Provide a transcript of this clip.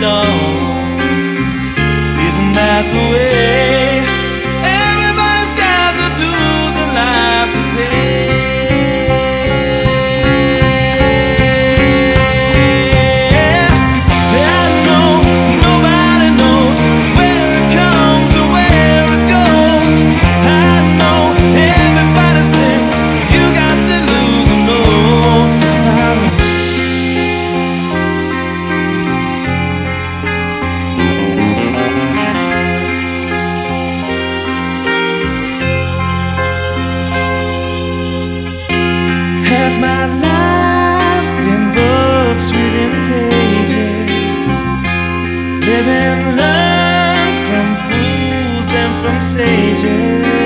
alone. Isn't that the way? Everybody's got the tools in life to pay. I know nobody knows where it comes or where it goes. I know everybody said you got to lose them. No, I know. Half my life's in books, reading pages. Live and learn from fools and from sages.